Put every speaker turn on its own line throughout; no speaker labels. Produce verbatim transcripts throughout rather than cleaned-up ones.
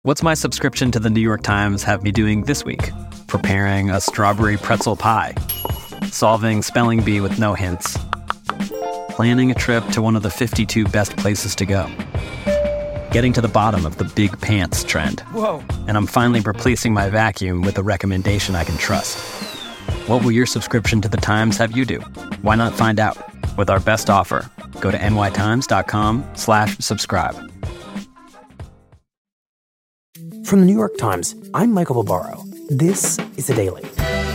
What's my subscription to the New York Times have me doing this week? Preparing a strawberry pretzel pie. Solving spelling bee with no hints. Planning a trip to one of the fifty-two best places to go. Getting to the bottom of the big pants trend.
Whoa.
And I'm finally replacing my vacuum with a recommendation I can trust. What will your subscription to the Times have you do? Why not find out? With our best offer, go to nytimes.com slash subscribe.
From the New York Times, I'm Michael Barbaro. This is The Daily.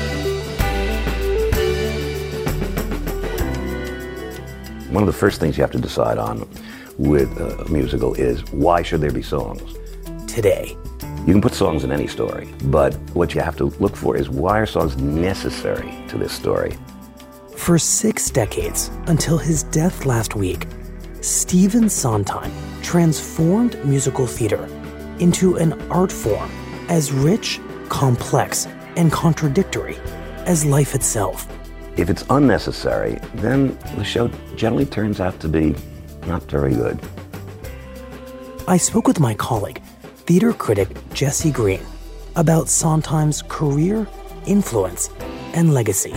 One of the first things you have to decide on with a musical is, why should there be songs?
Today.
You can put songs in any story, but what you have to look for is, why are songs necessary to this story?
For six decades, until his death last week, Stephen Sondheim transformed musical theater into an art form as rich, complex, and contradictory as life itself.
If it's unnecessary, then the show generally turns out to be not very good.
I spoke with my colleague, theater critic Jesse Green, about Sondheim's career, influence, and legacy.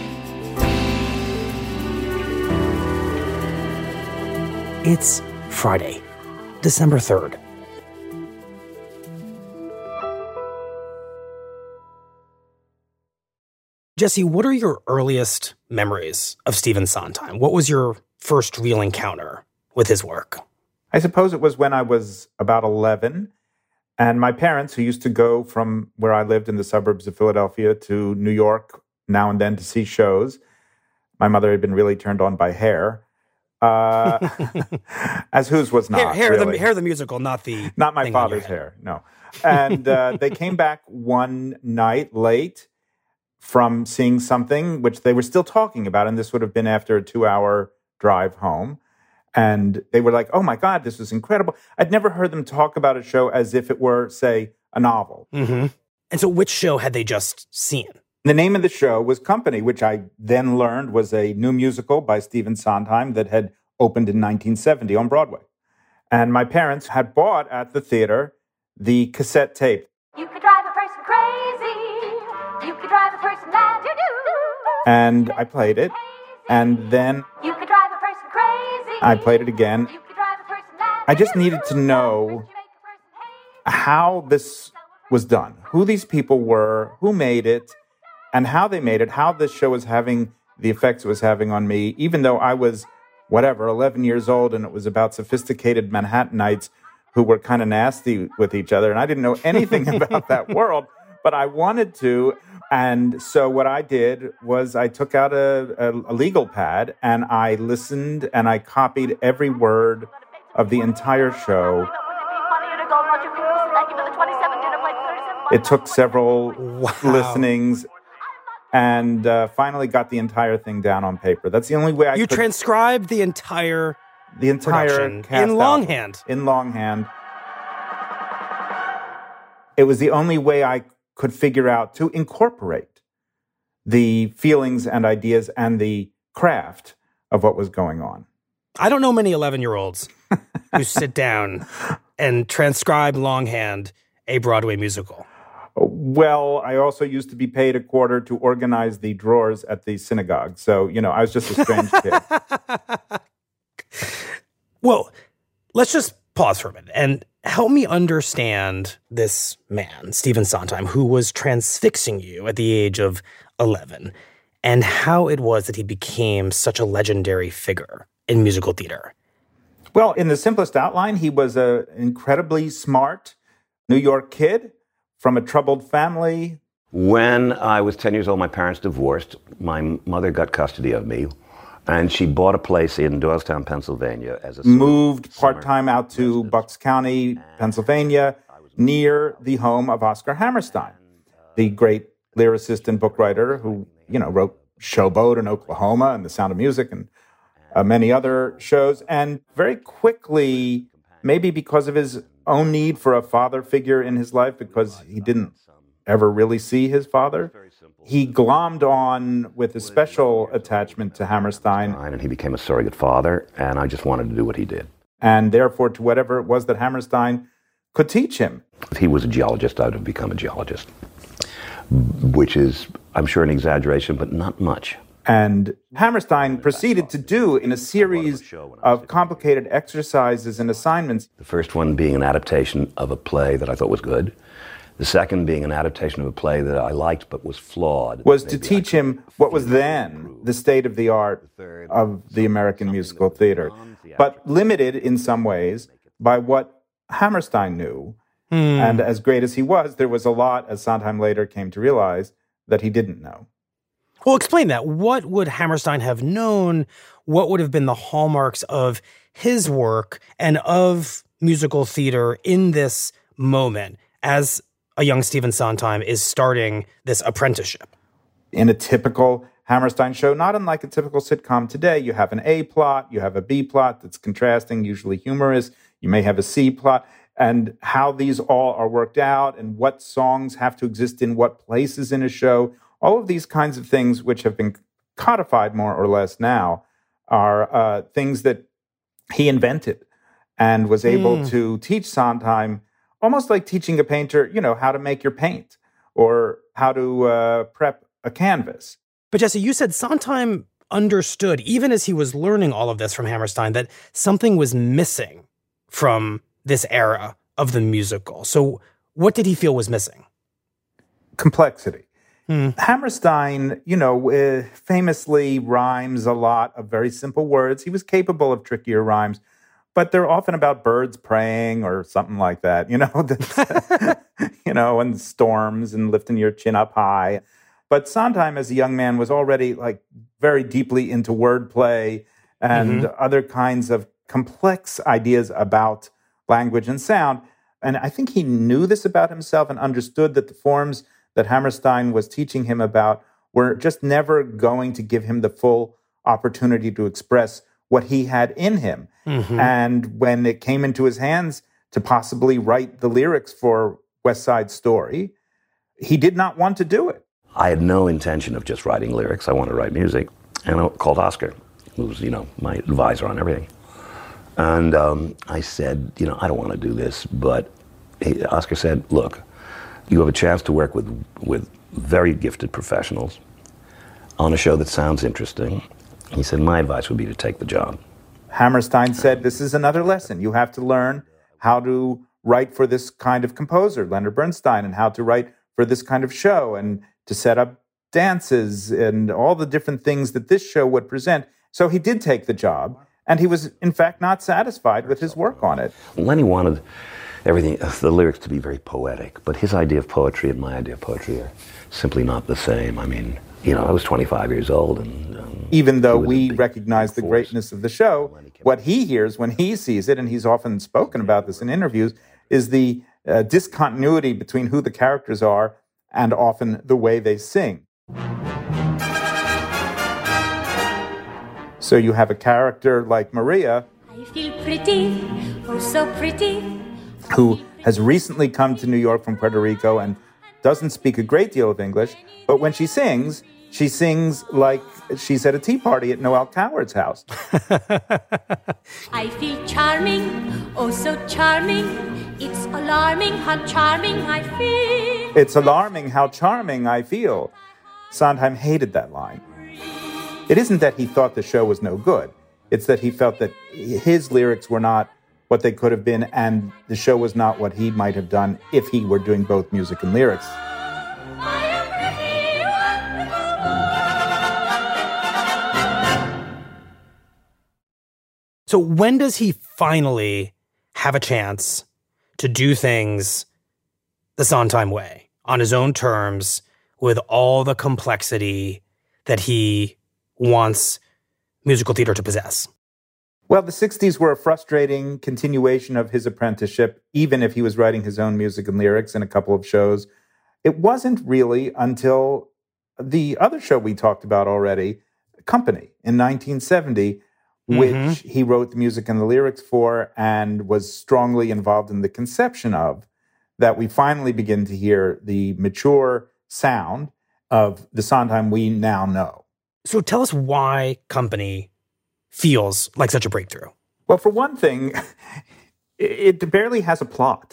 It's Friday, December third. Jesse, what are your earliest memories of Stephen Sondheim? What was your first real encounter with his work?
I suppose it was when I was about eleven, and my parents, who used to go from where I lived in the suburbs of Philadelphia to New York now and then to see shows. My mother had been really turned on by Hair, uh, as whose was not.
Hair, hair,
really.
the, Hair the musical, not the
Not my
thing on your
father's
head.
Hair, no. And uh, they came back one night late from seeing something which they were still talking about, and this would have been after a two-hour drive home. And they were like, oh my God, this was incredible. I'd never heard them talk about a show as if it were, say, a novel.
Mm-hmm. And so which show had they just seen?
The name of the show was Company, which I then learned was a new musical by Stephen Sondheim that had opened in nineteen seventy on Broadway. And my parents had bought at the theater the cassette tape.
You could drive a person crazy. You could drive a person mad.
And I played it. And then
You could drive a person crazy.
I played it again.
You could drive a person mad.
I just needed to know how this was done, who these people were, who made it, and how they made it, how this show was having the effects it was having on me, even though I was, whatever, eleven years old, and it was about sophisticated Manhattanites who were kind of nasty with each other, and I didn't know anything about that world, but I wanted to. And so what I did was I took out a, a, a legal pad, and I listened, and I copied every word of the entire show. It took several
Wow.
listenings, and uh, finally got the entire thing down on paper. That's the only way I
You
could...
transcribed the entire
the entire
production
cast
in longhand.
In longhand. It was the only way I could figure out to incorporate the feelings and ideas and the craft of what was going on.
I don't know many eleven-year-olds who sit down and transcribe longhand a Broadway musical.
Well, I also used to be paid a quarter to organize the drawers at the synagogue. So, you know, I was just a strange kid.
Well, let's just pause for a minute and help me understand this man, Stephen Sondheim, who was transfixing you at the age of eleven, and how it was that he became such a legendary figure in musical theater.
Well, in the simplest outline, he was an incredibly smart New York kid from a troubled family.
When I was ten years old, my parents divorced. My mother got custody of me, and she bought a place in Doylestown, Pennsylvania as a
Moved
summer
part-time out to
residence.
Bucks County, Pennsylvania, near the home of Oscar Hammerstein, the great lyricist and book writer who, you know, wrote Showboat in Oklahoma and The Sound of Music and uh, many other shows. And very quickly, maybe because of his own need for a father figure in his life, because he didn't ever really see his father, he glommed on with a special attachment to Hammerstein.
And he became a surrogate father, and I just wanted to do what he did.
And therefore, to whatever it was that Hammerstein could teach him.
If he was a geologist, I would have become a geologist, which is, I'm sure, an exaggeration, but not much.
And Hammerstein proceeded to do in a series of complicated exercises and assignments.
The first one being an adaptation of a play that I thought was good. The second being an adaptation of a play that I liked but was flawed.
Was to teach him what was then the state of the art of the American musical theater, but limited in some ways by what Hammerstein knew. Hmm. And as great as he was, there was a lot, as Sondheim later came to realize, that he didn't know.
Well, explain that. What would Hammerstein have known? What would have been the hallmarks of his work and of musical theater in this moment as a young Stephen Sondheim is starting this apprenticeship?
In a typical Hammerstein show, not unlike a typical sitcom today, you have an A plot, you have a B plot that's contrasting, usually humorous, you may have a C plot, and how these all are worked out and what songs have to exist in what places in a show. All of these kinds of things, which have been codified more or less now, are uh, things that he invented and was able mm. to teach Sondheim, almost like teaching a painter, you know, how to make your paint or how to uh, prep a canvas.
But Jesse, you said Sondheim understood, even as he was learning all of this from Hammerstein, that something was missing from this era of the musical. So what did he feel was missing?
Complexity. Hmm. Hammerstein, you know, uh, famously rhymes a lot of very simple words. He was capable of trickier rhymes, but they're often about birds praying or something like that, you know, you know, and storms and lifting your chin up high. But Sondheim, as a young man, was already like very deeply into wordplay and mm-hmm. other kinds of complex ideas about language and sound. And I think he knew this about himself and understood that the forms that Hammerstein was teaching him about were just never going to give him the full opportunity to express what he had in him. Mm-hmm. And when it came into his hands to possibly write the lyrics for West Side Story, he did not want to do it.
I had no intention of just writing lyrics. I wanted to write music. And I called Oscar, who was, you know, my advisor on everything. And um, I said, you know, I don't want to do this. But he, Oscar said, look, you have a chance to work with with very gifted professionals on a show that sounds interesting. He said, my advice would be to take the job.
Hammerstein said, this is another lesson. You have to learn how to write for this kind of composer, Leonard Bernstein, and how to write for this kind of show, and to set up dances and all the different things that this show would present. So he did take the job, and he was, in fact, not satisfied with his work on it.
Lenny wanted everything, the lyrics to be very poetic, but his idea of poetry and my idea of poetry are simply not the same. I mean, you know, I was twenty-five years old, and um,
even though we recognize the greatness of the show, what he hears when he sees it, and he's often spoken about this in interviews, is the uh, discontinuity between who the characters are and often the way they sing. So you have a character like Maria,
I feel pretty, oh so pretty,
who has recently come to New York from Puerto Rico and doesn't speak a great deal of English, but when she sings, she sings like she's at a tea party at Noel Coward's house.
I feel charming, oh so charming, it's alarming how charming I feel.
It's alarming how charming I feel. Sondheim hated that line. It isn't that he thought the show was no good. It's that he felt that his lyrics were not what they could have been, and the show was not what he might have done if he were doing both music and lyrics.
So when does he finally have a chance to do things the Sondheim way, on his own terms, with all the complexity that he wants musical theater to possess?
Well, the sixties were a frustrating continuation of his apprenticeship, even if he was writing his own music and lyrics in a couple of shows. It wasn't really until the other show we talked about already, Company, in nineteen seventy, mm-hmm. which he wrote the music and the lyrics for and was strongly involved in the conception of, that we finally begin to hear the mature sound of the Sondheim we now know.
So tell us why Company feels like such a breakthrough.
Well, for one thing, it barely has a plot.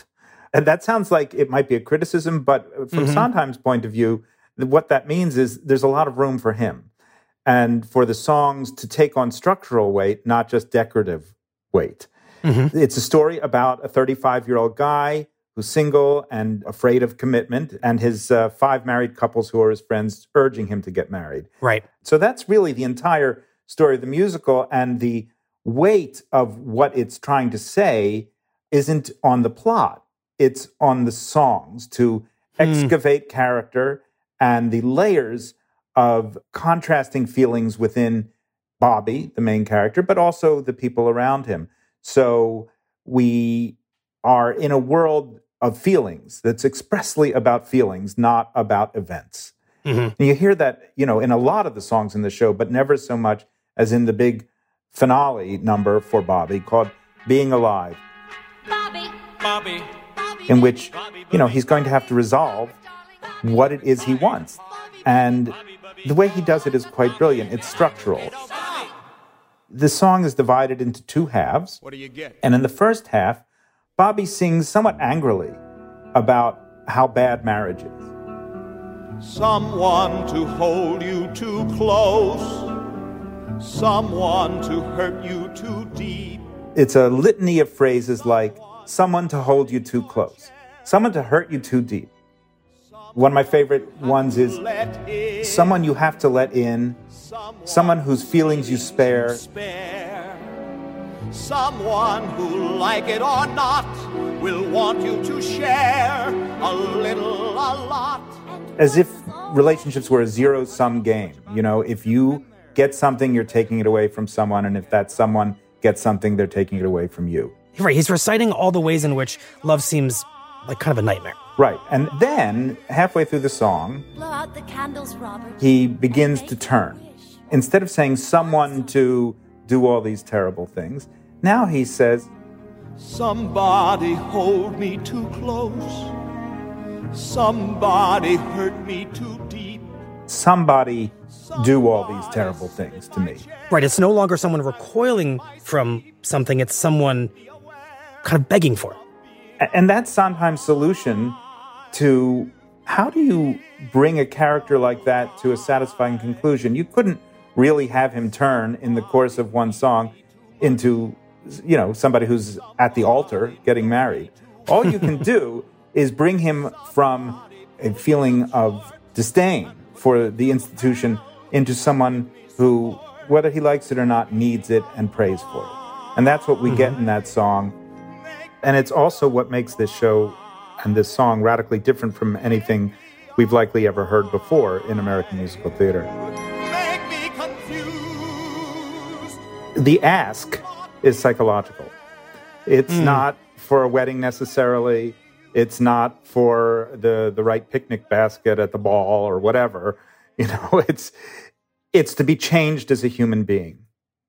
And that sounds like it might be a criticism, but from mm-hmm. Sondheim's point of view, what that means is there's a lot of room for him and for the songs to take on structural weight, not just decorative weight. Mm-hmm. It's a story about a thirty-five-year-old guy who's single and afraid of commitment, and his uh, five married couples who are his friends urging him to get married.
Right.
So that's really the entire story of the musical, and the weight of what it's trying to say isn't on the plot. It's on the songs to excavate hmm. character and the layers of contrasting feelings within Bobby, the main character, but also the people around him. So we are in a world of feelings that's expressly about feelings, not about events. Mm-hmm. And you hear that, you know, in a lot of the songs in the show, but never so much as in the big finale number for Bobby called Being Alive. Bobby, Bobby, in which, you know, he's going to have to resolve what it is he wants. And the way he does it is quite brilliant. It's structural. The song is divided into two halves. What do you get? And in the first half, Bobby sings somewhat angrily about how bad marriage is.
Someone to hold you too close. Someone to hurt you too deep.
It's a litany of phrases like, someone to hold you too close, someone to hurt you too deep. One of my favorite ones is someone you have to let in, someone whose feelings you spare.
Someone who, like it or not, will want you to share a little, a lot.
As if relationships were a zero-sum game. You know, if you get something, you're taking it away from someone, and if that someone gets something, they're taking it away from you.
Right, he's reciting all the ways in which love seems like kind of a nightmare.
Right, and then, halfway through the song, blow out the candles, Robert. He begins to turn. Instead of saying someone to do all these terrible things, now he says,
somebody hold me too close. Somebody hurt me too deep.
Somebody do all these terrible things to me.
Right, it's no longer someone recoiling from something, it's someone kind of begging for it.
And that's Sondheim's solution to how do you bring a character like that to a satisfying conclusion? You couldn't really have him turn in the course of one song into, you know, somebody who's at the altar getting married. All you can do is bring him from a feeling of disdain for the institution into someone who, whether he likes it or not, needs it and prays for it. And that's what we mm-hmm. get in that song. And it's also what makes this show and this song radically different from anything we've likely ever heard before in American musical theater.
Make me confused.
The ask is psychological. It's mm. not for a wedding necessarily. It's not for the, the right picnic basket at the ball or whatever. You know, it's it's to be changed as a human being.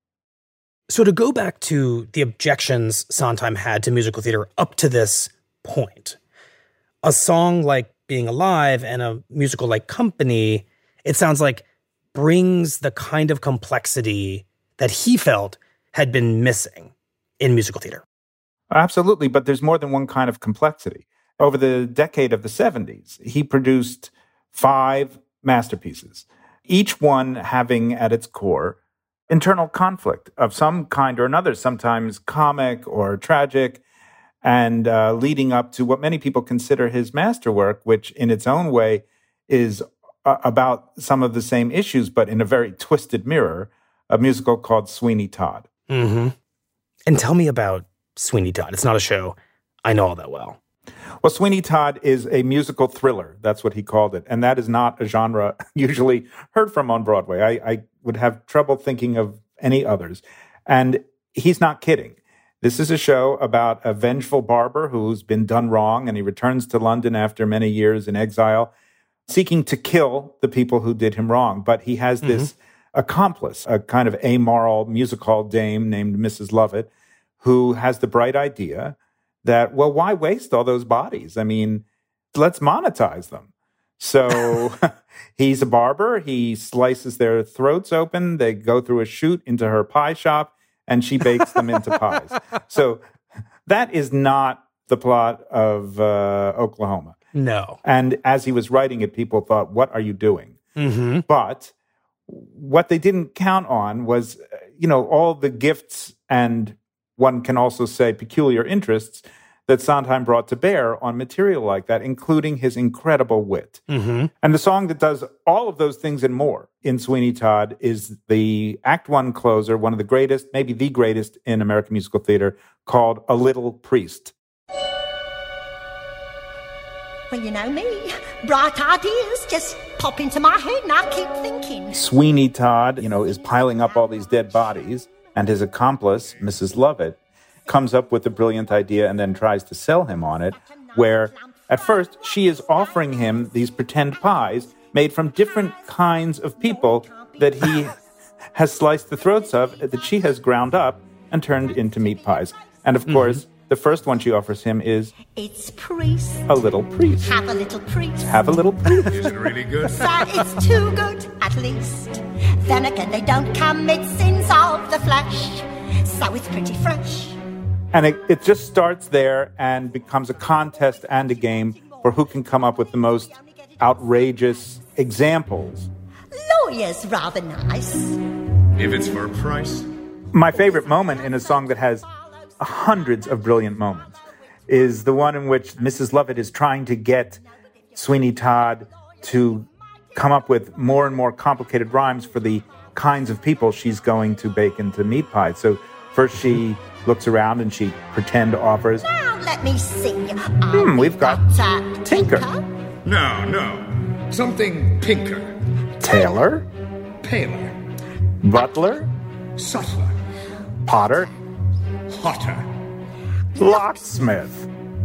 So to go back to the objections Sondheim had to musical theater up to this point, a song like Being Alive and a musical like Company, it sounds like brings the kind of complexity that he felt had been missing in musical theater.
Absolutely, but there's more than one kind of complexity. Over the decade of the seventies, he produced five masterpieces, each one having at its core internal conflict of some kind or another, sometimes comic or tragic, and uh, leading up to what many people consider his masterwork, which in its own way is uh, about some of the same issues, but in a very twisted mirror, a musical called Sweeney Todd.
Mm-hmm. And tell me about Sweeney Todd. It's not a show I know all that well.
Well, Sweeney Todd is a musical thriller. That's what he called it. And that is not a genre usually heard from on Broadway. I, I would have trouble thinking of any others. And he's not kidding. This is a show about a vengeful barber who's been done wrong, and he returns to London after many years in exile, seeking to kill the people who did him wrong. But he has this mm-hmm. accomplice, a kind of amoral music hall dame named Missus Lovett, who has the bright idea that, well, why waste all those bodies? I mean, let's monetize them. So he's a barber. He slices their throats open. They go through a chute into her pie shop, and she bakes them into pies. So that is not the plot of uh, Oklahoma.
No.
And as he was writing it, people thought, what are you doing?
Mm-hmm.
But what they didn't count on was, you know, all the gifts and one can also say peculiar interests that Sondheim brought to bear on material like that, including his incredible wit.
Mm-hmm.
And the song that does all of those things and more in Sweeney Todd is the Act One closer, one of the greatest, maybe the greatest in American musical theater, called A Little Priest.
Well, you know me. Bright ideas just pop into my head and I keep thinking.
Sweeney Todd, you know, is piling up all these dead bodies, and his accomplice, Missus Lovett, comes up with a brilliant idea and then tries to sell him on it, where at first she is offering him these pretend pies made from different kinds of people that he has sliced the throats of, that she has ground up and turned into meat pies. And of mm-hmm. course, the first one she offers him is...
It's priest.
A little priest.
Have a little priest.
Have a little priest.
Is it really good?
Sir, it's too good, at least. Then again, they don't commit sins of the flesh, so it's pretty fresh.
And it, it just starts there and becomes a contest and a game for who can come up with the most outrageous examples.
Lawyer's rather nice.
If it's for a price.
My favorite moment in a song that has hundreds of brilliant moments is the one in which Missus Lovett is trying to get Sweeney Todd to come up with more and more complicated rhymes for the kinds of people she's going to bake into meat pies. So first she looks around and she pretend offers,
now let me see.
Hmm, we've got
uh,
Tinker.
No, no. Something pinker.
Tailor.
Paler.
Butler.
Subtler.
Potter.
Hotter.
Locksmith.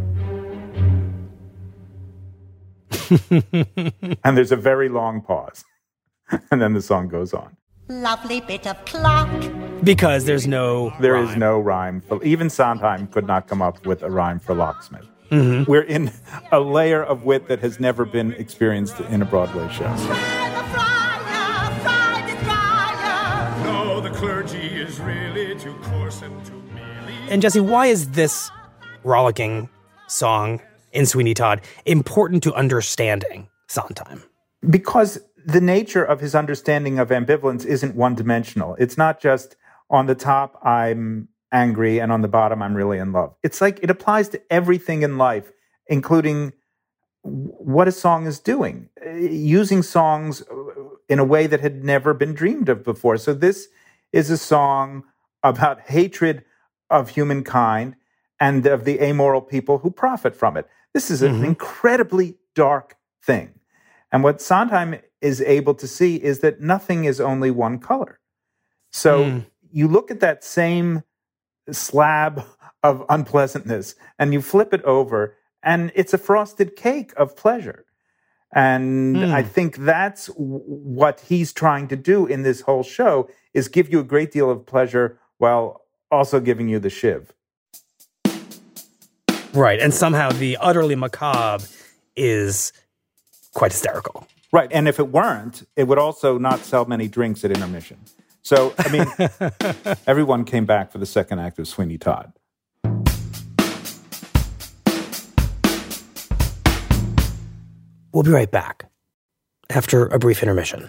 And there's a very long pause. And then the song goes on.
Lovely bit of clock.
Because there's no
There
rhyme.
is no rhyme. For, even Sondheim could not come up with a rhyme for locksmith.
Mm-hmm.
We're in a layer of wit that has never been experienced in a Broadway show.
Fry the fryer, fry the dryer.
No, the clergy is really too coarse and too mealy.
And Jesse, why is this rollicking song in Sweeney Todd important to understanding Sondheim?
Because the nature of his understanding of ambivalence isn't one-dimensional. It's not just on the top, I'm angry, and on the bottom, I'm really in love. It's like it applies to everything in life, including what a song is doing, using songs in a way that had never been dreamed of before. So this is a song about hatred of humankind and of the amoral people who profit from it. This is an mm-hmm. incredibly dark thing. And what Sondheim is able to see is that nothing is only one color. So mm. you look at that same slab of unpleasantness and you flip it over and it's a frosted cake of pleasure. And mm. I think that's w- what he's trying to do in this whole show is give you a great deal of pleasure while also giving you the shiv.
Right. And somehow the utterly macabre is quite hysterical.
Right. And if it weren't, it would also not sell many drinks at intermission. So, I mean, everyone came back for the second act of Sweeney Todd.
We'll be right back after a brief intermission.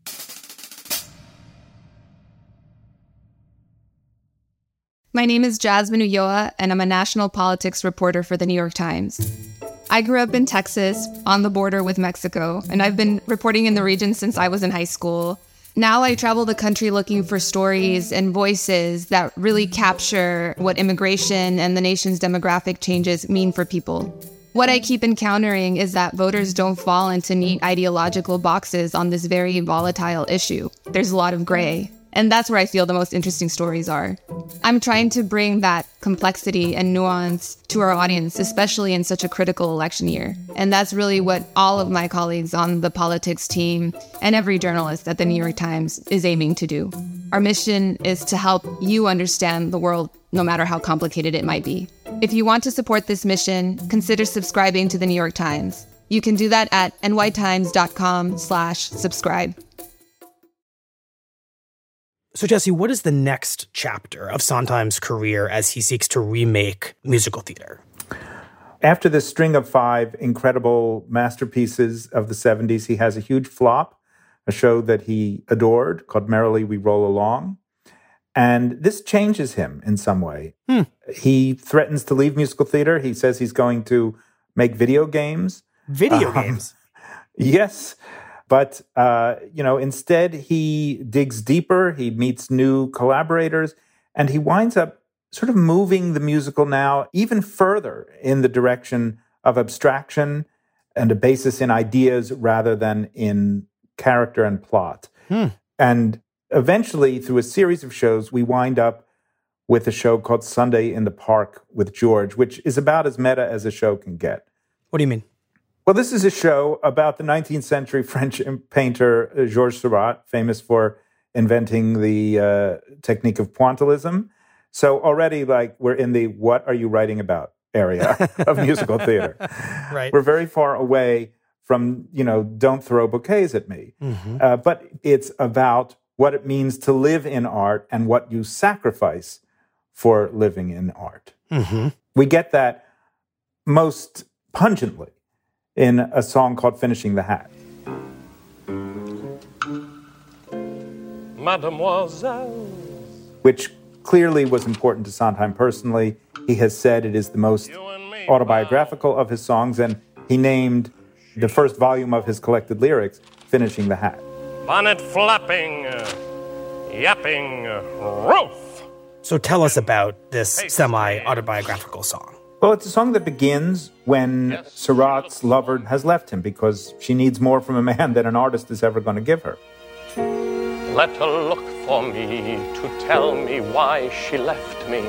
My name is Jasmine Ulloa, and I'm a national politics reporter for the New York Times. I grew up in Texas, on the border with Mexico, and I've been reporting in the region since I was in high school. Now I travel the country looking for stories and voices that really capture what immigration and the nation's demographic changes mean for people. What I keep encountering is that voters don't fall into neat ideological boxes on this very volatile issue. There's a lot of gray. And that's where I feel the most interesting stories are. I'm trying to bring that complexity and nuance to our audience, especially in such a critical election year. And that's really what all of my colleagues on the politics team and every journalist at the New York Times is aiming to do. Our mission is to help you understand the world, no matter how complicated it might be. If you want to support this mission, consider subscribing to the New York Times. You can do that at nytimes.com slash subscribe.
So, Jesse, what is the next chapter of Sondheim's career as he seeks to remake musical theater?
After this string of five incredible masterpieces of the seventies, he has a huge flop, a show that he adored called Merrily We Roll Along. And this changes him in some way.
Hmm.
He threatens to leave musical theater. He says he's going to make video games.
Video
um,
games?
Yes. But, uh, you know, instead he digs deeper. He meets new collaborators. And he winds up sort of moving the musical now even further in the direction of abstraction and a basis in ideas rather than in character and plot.
Hmm.
And eventually, through a series of shows, we wind up with a show called Sunday in the Park with George, which is about as meta as a show can get.
What do you mean?
Well, this is a show about the nineteenth century French painter Georges Seurat, famous for inventing the uh, technique of pointillism. So already, like, we're in the what are you writing about area of musical theater.
Right.
We're very far away from, you know, don't throw bouquets at me.
Mm-hmm.
Uh, but it's about what it means to live in art and what you sacrifice for living in art.
Mm-hmm.
We get that most pungently in a song called Finishing the Hat.
Mademoiselle.
Which clearly was important to Sondheim personally. He has said it is the most autobiographical of his songs, and he named the first volume of his collected lyrics Finishing the Hat.
Bonnet flapping, uh, yapping, uh, roof.
So tell us about this semi-autobiographical song.
Well, it's a song that begins when yes, Seurat's lover has left him because she needs more from a man than an artist is ever going to give her.
Let her look for me to tell me why she left me,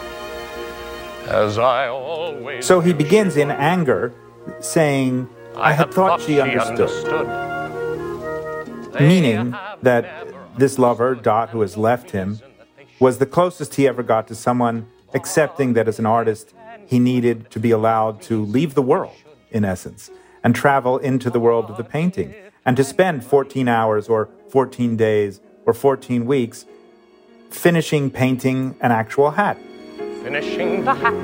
as I always...
So he begins in anger, saying, I, I had thought, thought she understood. understood. Meaning that this lover, Dot, who has left him, was the closest he ever got to someone accepting that as an artist, he needed to be allowed to leave the world, in essence, and travel into the world of the painting, and to spend fourteen hours or fourteen days or fourteen weeks finishing painting an actual hat.
Finishing the hat.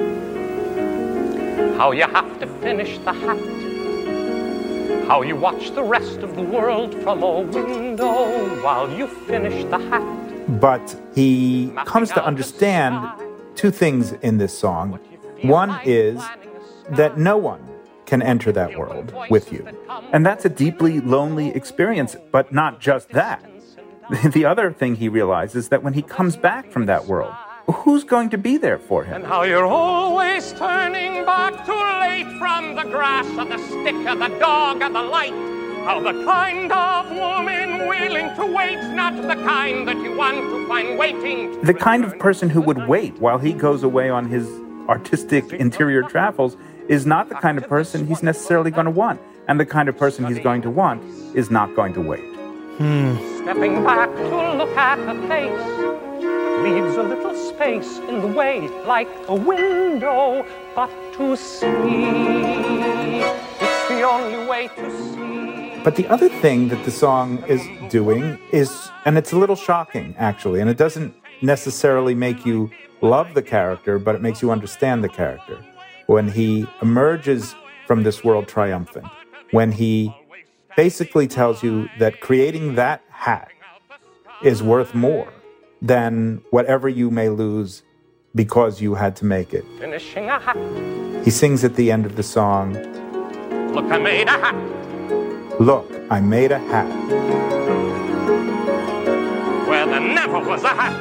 How you have to finish the hat. How you watch the rest of the world from a window while you finish the hat.
But he comes to understand two things in this song. One is that no one can enter that world with you. And that's a deeply lonely experience, but not just that. The other thing he realizes is that when he comes back from that world, who's going to be there for him?
And how you're always turning back too late from the grass or the stick or the dog or the light. How the kind of woman willing to wait's not the kind that you want to find waiting.
The kind of person who would wait while he goes away on his artistic interior travels is not the kind of person he's necessarily going to want. And the kind of person he's going to want is not going to wait.
Hmm.
Stepping back to look at her face leaves a little space in the way, like a window, but to see, it's the only way to see.
But the other thing that the song is doing is, and it's a little shocking, actually, and it doesn't necessarily make you love the character, but it makes you understand the character. When he emerges from this world triumphant, when he basically tells you that creating that hat is worth more than whatever you may lose because you had to make it.
Finishing a hat.
He sings at the end of the song,
Look, I made a hat.
Look, I made a hat.
Where there never was a hat.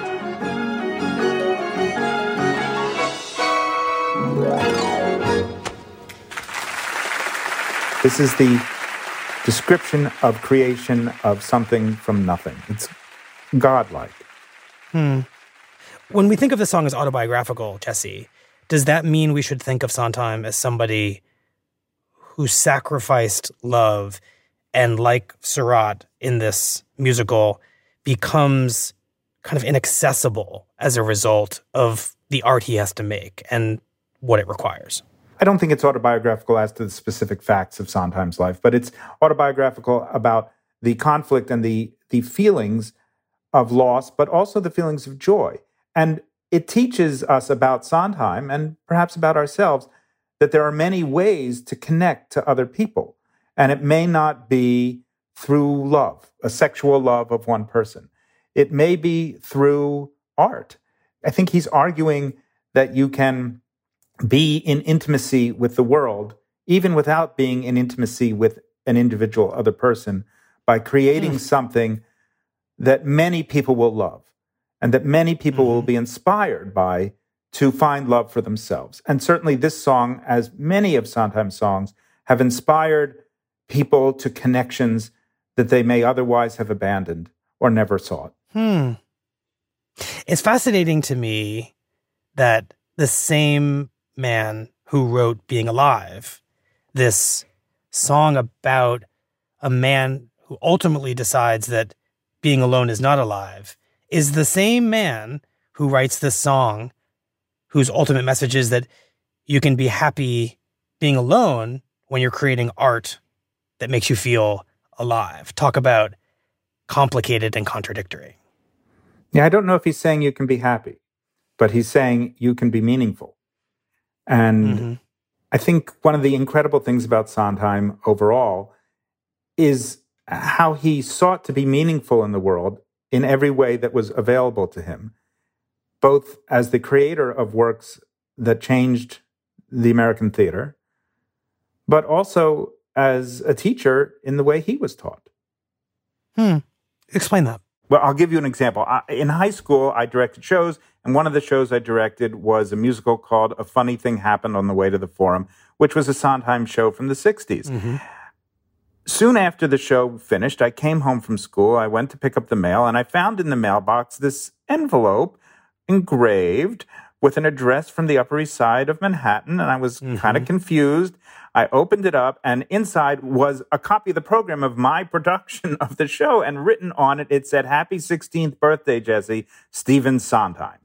This is the description of creation of something from nothing. It's godlike.
Hmm. When we think of the song as autobiographical, Jesse, does that mean we should think of Sondheim as somebody who sacrificed love and, like Seurat in this musical, becomes kind of inaccessible as a result of the art he has to make and what it requires?
I don't think it's autobiographical as to the specific facts of Sondheim's life, but it's autobiographical about the conflict and the, the feelings of loss, but also the feelings of joy. And it teaches us about Sondheim, and perhaps about ourselves, that there are many ways to connect to other people. And it may not be through love, a sexual love of one person. It may be through art. I think he's arguing that you can be in intimacy with the world, even without being in intimacy with an individual other person, by creating mm. something that many people will love and that many people mm-hmm. will be inspired by to find love for themselves. And certainly this song, as many of Sondheim's songs, have inspired people to connections that they may otherwise have abandoned or never sought.
Hmm. It's fascinating to me that the same man who wrote Being Alive, this song about a man who ultimately decides that being alone is not alive, is the same man who writes this song whose ultimate message is that you can be happy being alone when you're creating art that makes you feel alive. Talk about complicated and contradictory.
Yeah, I don't know if he's saying you can be happy, but he's saying you can be meaningful. And mm-hmm. I think one of the incredible things about Sondheim overall is how he sought to be meaningful in the world in every way that was available to him, both as the creator of works that changed the American theater, but also as a teacher in the way he was taught.
Hmm. Explain that.
Well, I'll give you an example. I, in high school, I directed shows, and one of the shows I directed was a musical called A Funny Thing Happened on the Way to the Forum, which was a Sondheim show from the sixties. Mm-hmm. Soon after the show finished, I came home from school, I went to pick up the mail, and I found in the mailbox this envelope engraved with an address from the Upper East Side of Manhattan, and I was mm-hmm. kind of confused. I opened it up, and inside was a copy of the program of my production of the show, and written on it, it said, "Happy sixteenth birthday, Jesse, Stephen Sondheim."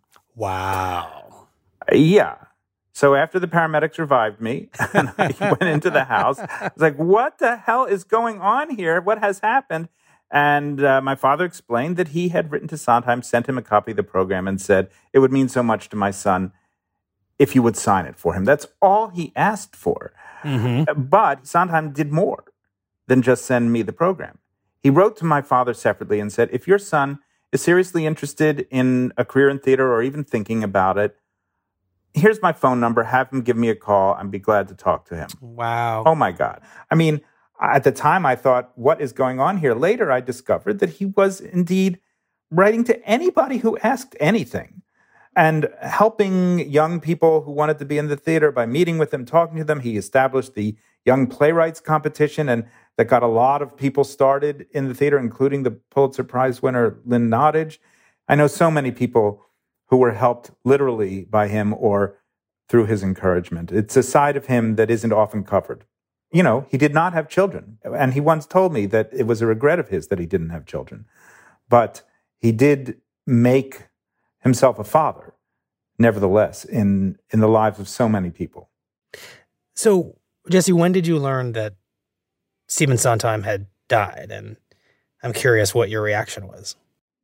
Wow.
Yeah. So after the paramedics revived me, and I went into the house, I was like, what the hell is going on here? What has happened? And uh, my father explained that he had written to Sondheim, sent him a copy of the program, and said, it would mean so much to my son if you would sign it for him. That's all he asked for. Mm-hmm. But Sondheim did more than just send me the program. He wrote to my father separately and said, if your son is seriously interested in a career in theater or even thinking about it, here's my phone number. Have him give me a call. I'd be glad to talk to him.
Wow.
Oh, my God. I mean, at the time, I thought, what is going on here? Later, I discovered that he was indeed writing to anybody who asked anything and helping young people who wanted to be in the theater by meeting with them, talking to them. He established the Young Playwrights Competition, and that got a lot of people started in the theater, including the Pulitzer Prize winner, Lynn Nottage. I know so many people who were helped literally by him or through his encouragement. It's a side of him that isn't often covered. You know, he did not have children. And he once told me that it was a regret of his that he didn't have children. But he did make himself a father, nevertheless, in, in the lives of so many people.
So, Jesse, when did you learn that Stephen Sondheim had died? And I'm curious what your reaction was.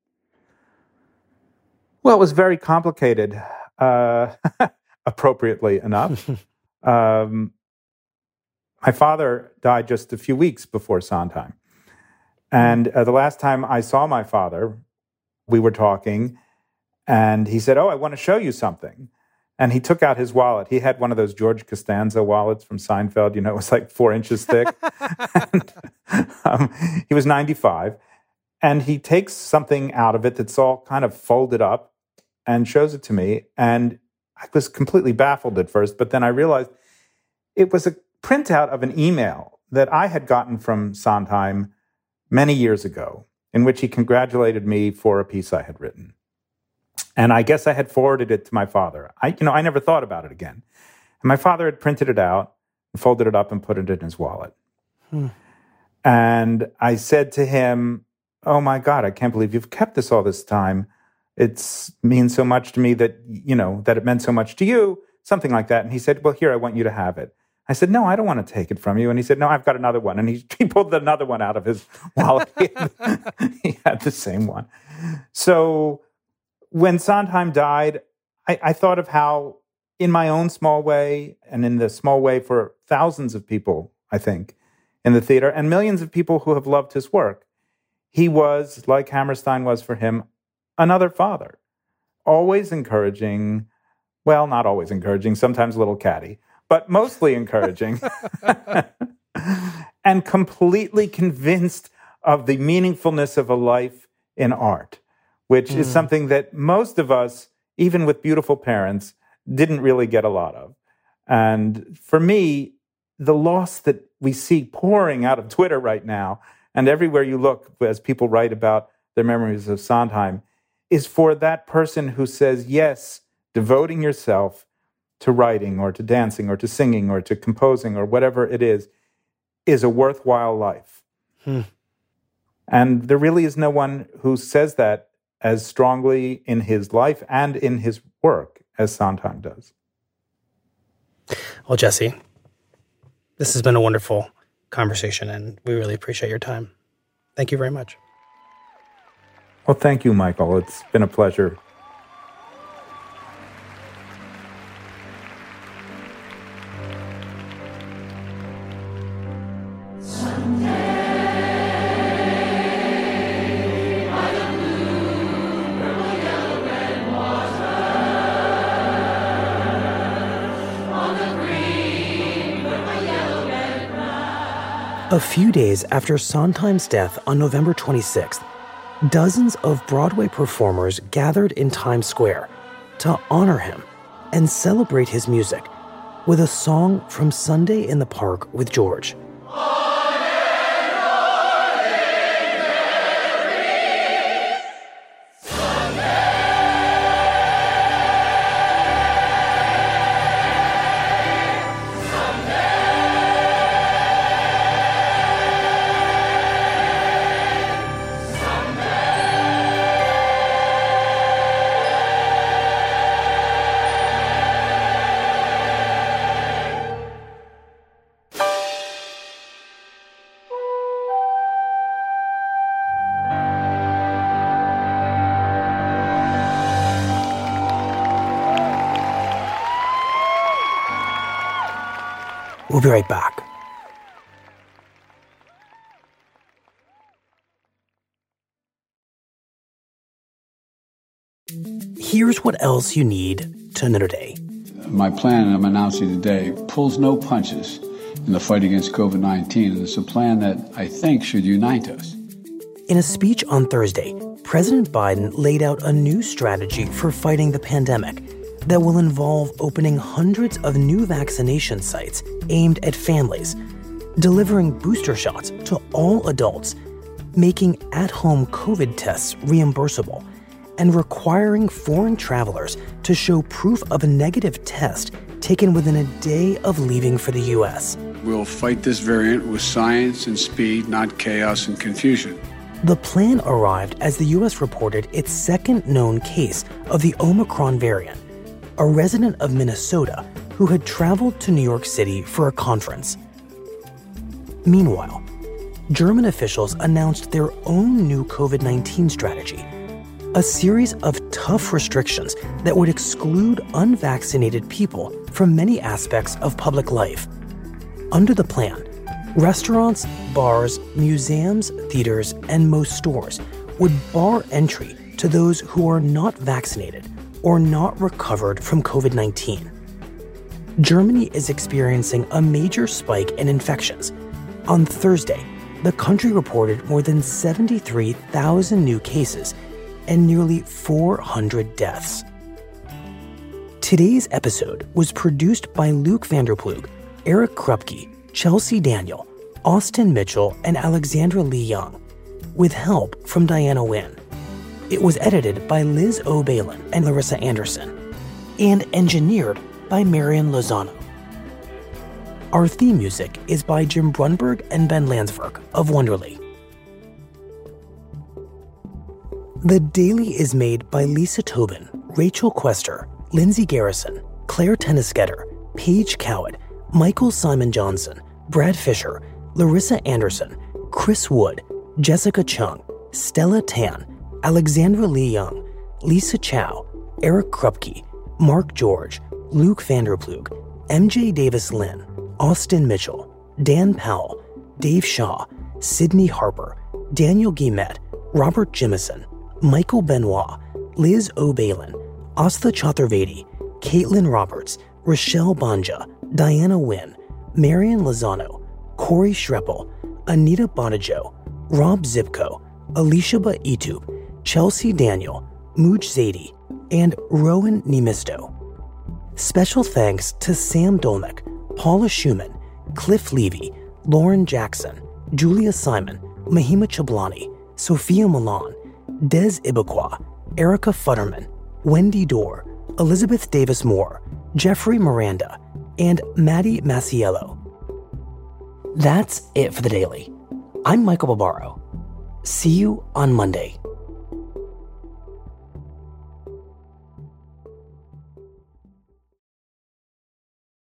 Well, it was very complicated, uh, appropriately enough. um, my father died just a few weeks before Sondheim. And uh, the last time I saw my father, we were talking, and he said, oh, I want to show you something. And he took out his wallet. He had one of those George Costanza wallets from Seinfeld. You know, it was like four inches thick. and, um, he was ninety-five. And he takes something out of it that's all kind of folded up and shows it to me. And I was completely baffled at first, but then I realized it was a printout of an email that I had gotten from Sondheim many years ago, in which he congratulated me for a piece I had written. And I guess I had forwarded it to my father. I, you know, I never thought about it again. And my father had printed it out, and folded it up, and put it in his wallet. Hmm. And I said to him, oh my God, I can't believe you've kept this all this time. It means so much to me that, you know, that it meant so much to you, something like that. And he said, well, here, I want you to have it. I said, no, I don't want to take it from you. And he said, no, I've got another one. And he, he pulled another one out of his wallet. he, had, he had the same one. So when Sondheim died, I, I thought of how in my own small way, and in the small way for thousands of people, I think, in the theater, and millions of people who have loved his work, he was, like Hammerstein was for him, another father. Always encouraging, well, not always encouraging, sometimes a little catty, but mostly encouraging, and completely convinced of the meaningfulness of a life in art, which mm. is something that most of us, even with beautiful parents, didn't really get a lot of. And for me, the loss that we see pouring out of Twitter right now, and everywhere you look as people write about their memories of Sondheim, is for that person who says, yes, devoting yourself to writing or to dancing or to singing or to composing or whatever it is, is a worthwhile life. Hmm. And there really is no one who says that as strongly in his life and in his work as Sondheim does.
Well, Jesse, this has been a wonderful conversation, and we really appreciate your time. Thank you very much.
Well, thank you, Michael. It's been a pleasure.
A few days after Sondheim's death on November twenty-sixth, dozens of Broadway performers gathered in Times Square to honor him and celebrate his music with a song from Sunday in the Park with George. We'll be right back. Here's what else you need to know today.
My plan, I'm announcing today, pulls no punches in the fight against covid nineteen, and it's a plan that I think should unite us.
In a speech on Thursday, President Biden laid out a new strategy for fighting the pandemic that will involve opening hundreds of new vaccination sites aimed at families, delivering booster shots to all adults, making at-home COVID tests reimbursable, and requiring foreign travelers to show proof of a negative test taken within a day of leaving for the U S.
We'll fight this variant with science and speed, not chaos and confusion.
The plan arrived as the U S reported its second known case of the Omicron variant, a resident of Minnesota who had traveled to New York City for a conference. Meanwhile, German officials announced their own new covid nineteen strategy, a series of tough restrictions that would exclude unvaccinated people from many aspects of public life. Under the plan, restaurants, bars, museums, theaters, and most stores would bar entry to those who are not vaccinated or not recovered from covid nineteen. Germany is experiencing a major spike in infections. On Thursday, the country reported more than seventy-three thousand new cases and nearly four hundred deaths. Today's episode was produced by Luke Vanderplug, Eric Krupke, Chelsea Daniel, Austin Mitchell, and Alexandra Lee Young, with help from Diana Wynn. It was edited by Liz O'Balin and Larissa Anderson, and engineered by Marian Lozano. Our theme music is by Jim Brunberg and Ben Landsverk of Wonderly. The Daily is made by Lisa Tobin, Rachel Quester, Lindsay Garrison, Claire Tennisketter, Paige Cowett, Michael Simon Johnson, Brad Fisher, Larissa Anderson, Chris Wood, Jessica Chung, Stella Tan, Alexandra Lee Young, Lisa Chow, Eric Krupke, Mark George, Luke Vanderplug, M J Davis-Lynn, Austin Mitchell, Dan Powell, Dave Shaw, Sydney Harper, Daniel Guillemette, Robert Jimison, Michael Benoit, Liz O'Balin, Astha Chaturvedi, Caitlin Roberts, Rochelle Banja, Diana Wynn, Marian Lozano, Corey Schreppel, Anita Bonajo, Rob Zipko, Alicia Itub, Chelsea Daniel, Mooj Zadie, and Rowan Nemisto. Special thanks to Sam Dolnick, Paula Schumann, Cliff Levy, Lauren Jackson, Julia Simon, Mahima Chablani, Sophia Milan, Des Ibaqua, Erica Futterman, Wendy Dorr, Elizabeth Davis Moore, Jeffrey Miranda, and Maddie Masiello. That's it for the Daily. I'm Michael Barbaro. See you on Monday.